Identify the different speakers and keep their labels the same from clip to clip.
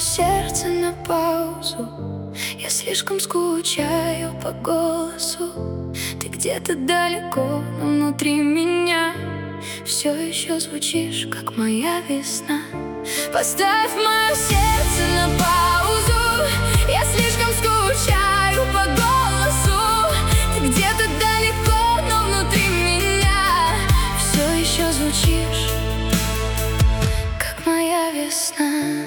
Speaker 1: сердце на паузу. Я слишком скучаю по голосу. Ты где-то далеко, но внутри меня все еще звучишь, как моя весна. Поставь мое сердце на паузу. Я слишком скучаю по голосу. Ты где-то далеко, но внутри меня все еще звучишь, как моя весна.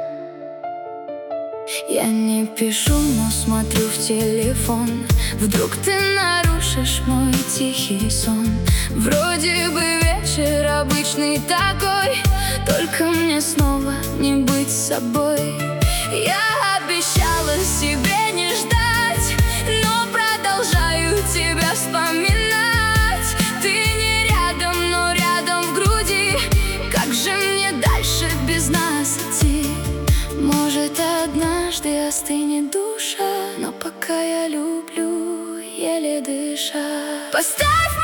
Speaker 1: Я не пишу, но смотрю в телефон. Вдруг ты нарушишь мой тихий сон. Вроде бы вечер обычный такой, только мне снова не быть собой. Я обещала себе не ждать, но продолжаю тебя вспоминать. Ты не рядом, но рядом в груди. Как же мне дальше без нас идти? Может, однажды остынет душа, но пока я люблю, еле дыша. Поставь